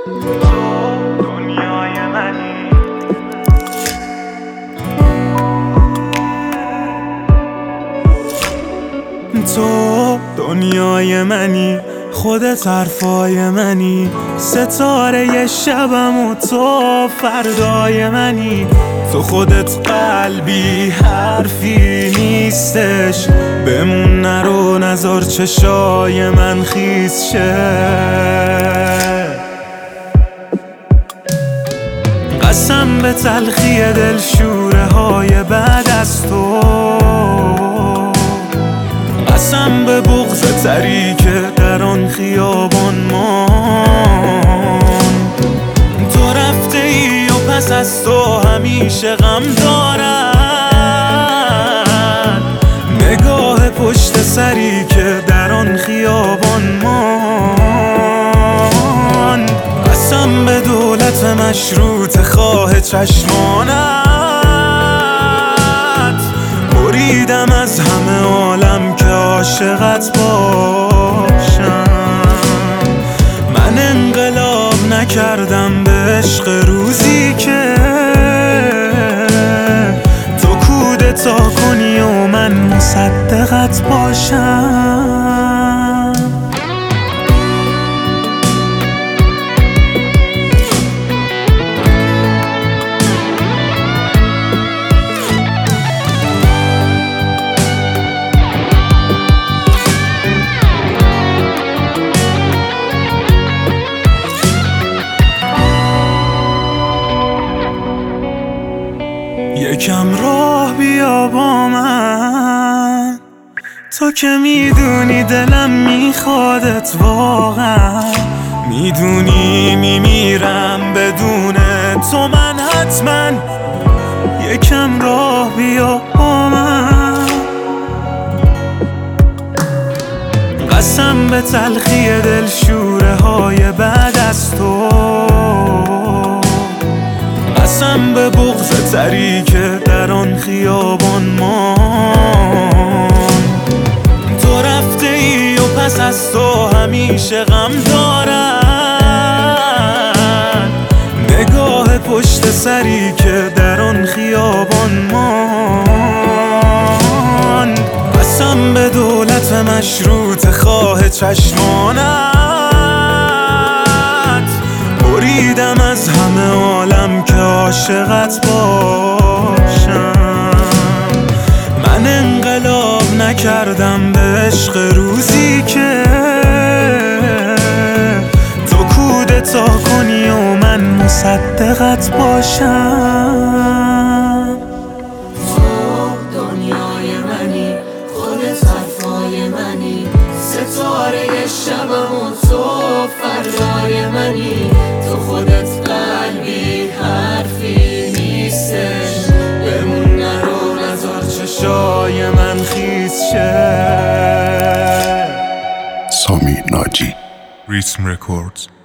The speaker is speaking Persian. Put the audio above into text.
دنیای منی، تو دنیای منی، خودت حرفای منی، ستاره شبم و تو فردای منی. تو خودت قلبی حرفی نیستش، بمون نرو نذار چشای من خیس شه. قسم به تلخی دل شوره های بعد از تو، قسم به بغض تری که در آن خیابان ماند. تو رفته ای و پس از تو همیشه غم دارد، نگاه پشت سری که در آن خیابان ماند. قسم به دولت مشروط خواه چشمانت، بریدم از همه عالم که عاشقت باشم. من انقلاب نکردم به عشق روزی که تو کودتا کنی و من مصدقت باشم. یکم راه بیا با من، تو که میدونی دلم میخوادت واقعا، میدونی میمیرم بدون تو من حتما. یکم راه بیا با من، قسم به تلخی دل شوره های بعد از تو، قسم به بغض تری که در آن خیابان ماند. تو رفته ای و پس از تو همیشه غم دارد، نگاه پشت سری که در آن خیابان ماند. قسم به دولت مشروط خواه چشمانت، بریدم از همه عالم که عاشقت باشم. من انقلاب نکردم به عشق روزی که تو کودتا کنی و من مصدقت باشم. تو دنیای منی، خودت حرفای منی، ستاره شبم و تو فردای منی. تو خودت قلبی حرفی نیستش، بمون نرو نذار چشای من خیس شه. سامی ناجی ریتم رکوردز